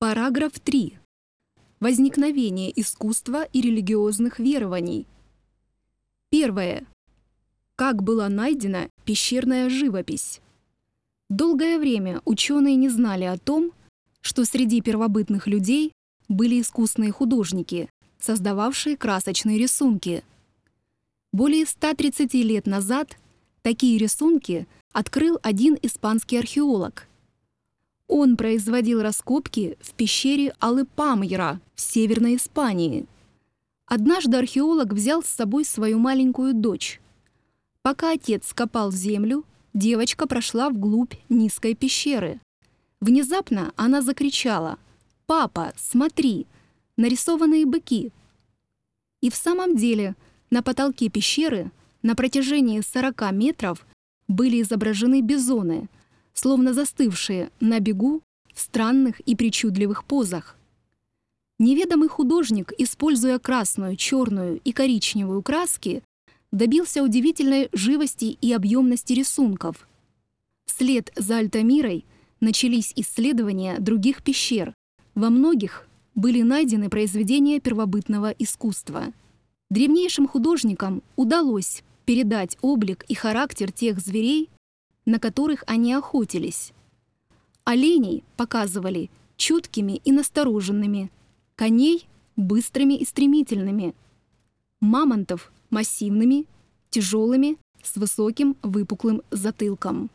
Параграф 3. Возникновение искусства и религиозных верований. Первое. Как была найдена пещерная живопись? Долгое время ученые не знали о том, что среди первобытных людей были искусные художники, создававшие красочные рисунки. Более 130 лет назад такие рисунки открыл один испанский археолог. Он производил раскопки в пещере Алыпамьра в Северной Испании. Однажды археолог взял с собой свою маленькую дочь. Пока отец копал землю, девочка прошла вглубь низкой пещеры. Внезапно она закричала: «Папа, смотри, нарисованные быки!» И в самом деле на потолке пещеры на протяжении 40 метров были изображены бизоны, словно застывшие на бегу в странных и причудливых позах. Неведомый художник, используя красную, черную и коричневую краски, добился удивительной живости и объемности рисунков. Вслед за Альтамирой начались исследования других пещер. Во многих были найдены произведения первобытного искусства. Древнейшим художникам удалось передать облик и характер тех зверей, на которых они охотились. Оленей показывали чуткими и настороженными, коней — быстрыми и стремительными, мамонтов — массивными, тяжелыми, с высоким выпуклым затылком.